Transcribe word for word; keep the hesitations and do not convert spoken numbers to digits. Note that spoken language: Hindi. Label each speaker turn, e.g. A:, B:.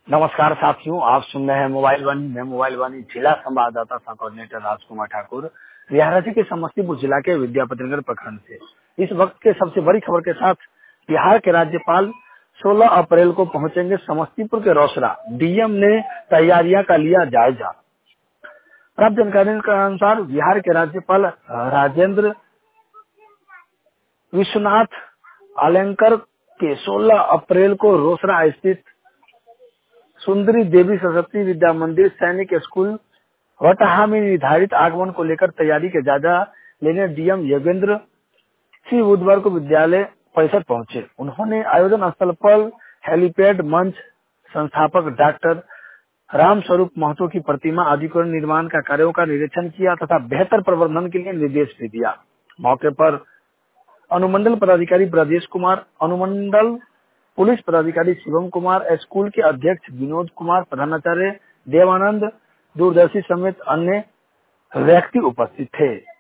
A: नमस्कार साथियों, आप सुन रहे हैं मोबाइल वाणी। मैं मोबाइल वाणी जिला संवाददाता सह कोऑर्डिनेटर राजकुमार ठाकुर, बिहार राज्य के समस्तीपुर जिला के विद्यापतिनगर प्रखंड से। इस वक्त के सबसे बड़ी खबर के साथ बिहार के राज्यपाल सोलह अप्रैल को पहुंचेंगे समस्तीपुर के रोसड़ा। डीएम ने तैयारियां का लिया जायजा। प्राप्त जानकारी के अनुसार बिहार के राज्यपाल राजेंद्र विश्वनाथ आलेंकर के सोलह अप्रैल को रोसड़ा स्थित सुंदरी देवी सरस्वती विद्या मंदिर सैनिक स्कूल वटाहा में निर्धारित आगमन को लेकर तैयारी के जायजा लेने डीएम योगेंद्र सिंह बुधवार को विद्यालय परिसर पहुंचे। उन्होंने आयोजन स्थल पर हेलीपैड, मंच, संस्थापक डॉक्टर राम स्वरूप महतो की प्रतिमा आदि को निर्माण का कार्यों का निरीक्षण किया तथा बेहतर प्रबंधन के लिए निर्देश भी दिया। मौके पर अनुमंडल पदाधिकारी ब्रजेश कुमार, अनुमंडल पुलिस पदाधिकारी शिवम कुमार, स्कूल के अध्यक्ष विनोद कुमार, प्रधानाचार्य देवानंद दूरदर्शी समेत अन्य व्यक्ति उपस्थित थे।